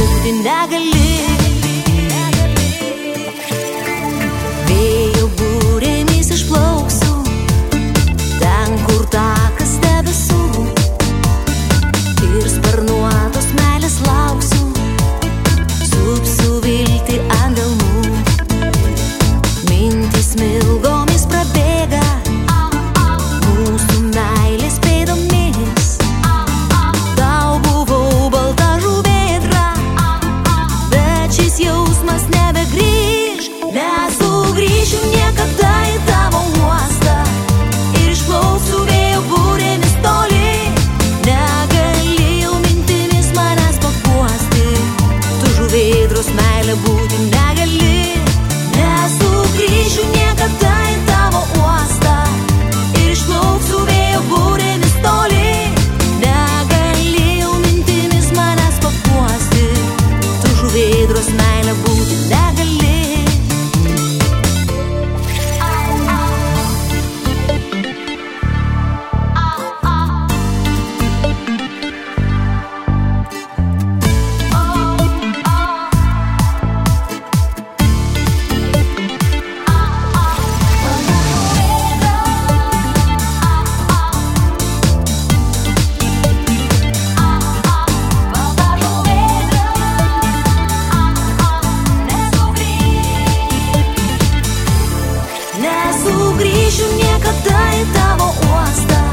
būti negali. Vėjo būrėmis išplauksiu ten, kur takas debesų, ir sparnuotos meilės lauksiu, supsiu viltį ant delnų. Mintis milgomis prabėga mūsų meilės pėdomis. Tau buvau balta žuvėdra, bet šis jausmas nebegrįž. Nesugrįšiu niekada į tavo uostą ir išplauksiu vėjo būrėmis toli. Negalėjau mintimis manęs paguosti, tu žuvėdros meilė būti negali. Nesugrįšiu niekada į tavo uostą ir išplauksiu vėjo būrėmis toli. Negalėjau mintimis manęs paguosti, tu žuvėdros meilė būti negali. Nesugrįšiu niekada į tavo uostą